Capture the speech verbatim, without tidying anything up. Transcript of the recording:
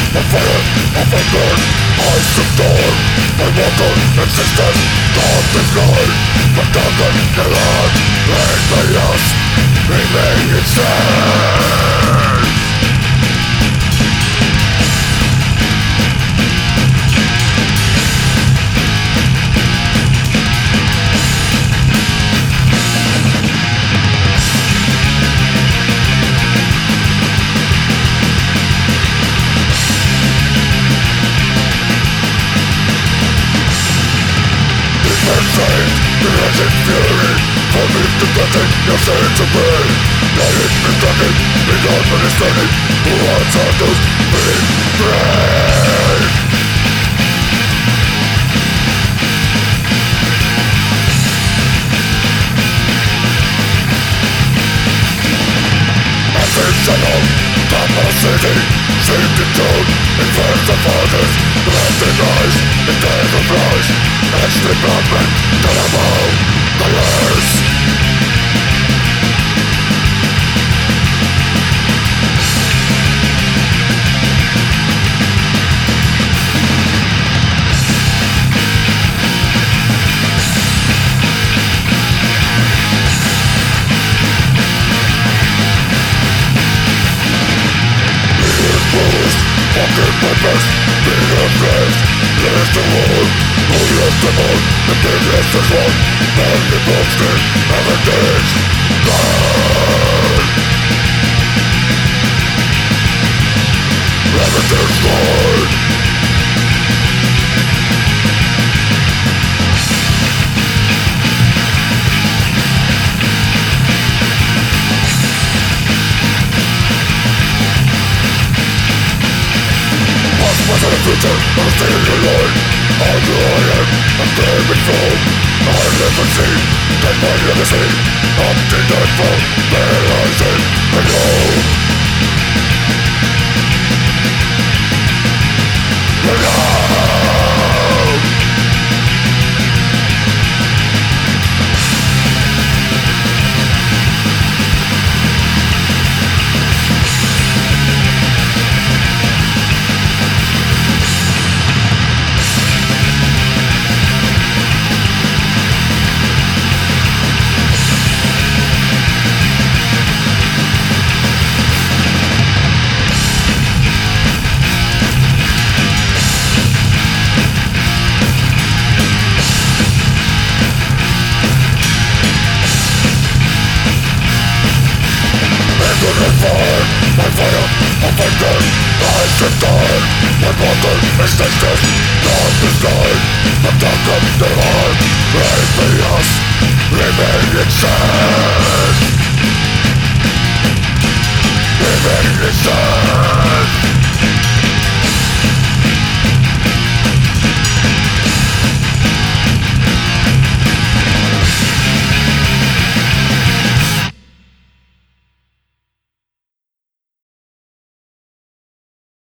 The fire of a burn, eyes of dawn. My mortal existence, dark is light. But darker the light, and my us remain insane. Imagine fury, for me to contain your sense of pain. Lying and talking, beyond understanding, who wants all those being brave. Sensational, top of city, seemed to tone, inverse the fathers, blasting eyes, the days of lies, and sleep open, terrible, colors. Fucking my best, being a friend. Last of all, who left them all, the biggest is one. Man the monster, evidence, God. Evidence, God. What's in the future? I'm staying alone. I'm who I am, I'm claiming full. I live and see, that my legacy. I'm the nightfall, paralyzing and low. Alone. My fire, I'm fighting, I should die. My mortal existence, dark is light. The dark of the heart, raise me us, remain insane. Remain insane.